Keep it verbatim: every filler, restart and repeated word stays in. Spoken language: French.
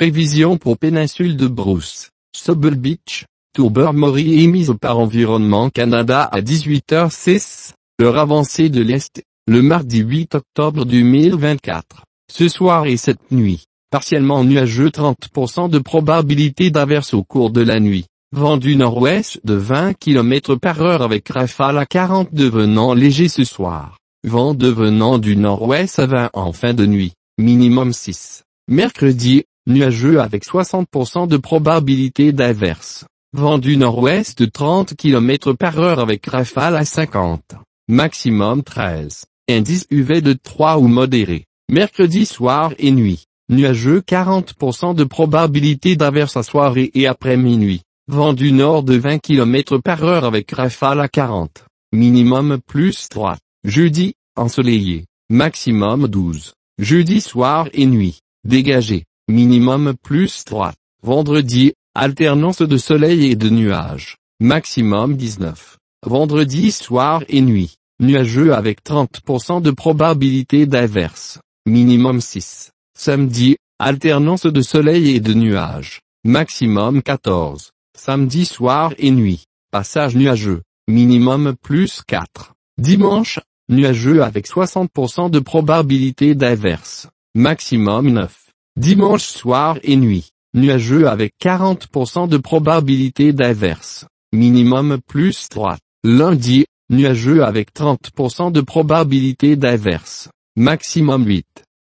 Prévision pour péninsule de Bruce, Pebble Beach, Tobermory émise par Environnement Canada à dix-huit heures six, heure avancée de l'Est, le mardi huit octobre deux mille vingt-quatre. Ce soir et cette nuit, partiellement nuageux, trente pour cent de probabilité d'averse au cours de la nuit. Vent du nord-ouest de vingt kilomètres par heure avec rafale à quarante devenant léger ce soir. Vent devenant du nord-ouest à vingt en fin de nuit, minimum six. Mercredi, nuageux avec soixante pour cent de probabilité d'averse. Vent du nord-ouest de trente kilomètres par heure avec rafale à cinquante. Maximum treize. Indice U V de trois ou modéré. Mercredi soir et nuit, nuageux, quarante pour cent de probabilité d'averse à soirée et après minuit. Vent du nord de vingt kilomètres par heure avec rafale à quarante. Minimum plus trois. Jeudi, ensoleillé. Maximum douze. Jeudi soir et nuit, dégagé. Minimum plus trois. Vendredi, alternance de soleil et de nuages. Maximum dix-neuf. Vendredi soir et nuit, nuageux avec trente pour cent de probabilité d'averse. Minimum six. Samedi, alternance de soleil et de nuages. Maximum quatorze. Samedi soir et nuit, passage nuageux. Minimum plus quatre. Dimanche, nuageux avec soixante pour cent de probabilité d'averse. Maximum neuf. Dimanche soir et nuit, nuageux avec quarante pour cent de probabilité d'averse. Minimum plus trois. Lundi, nuageux avec trente pour cent de probabilité d'averse. Maximum huit.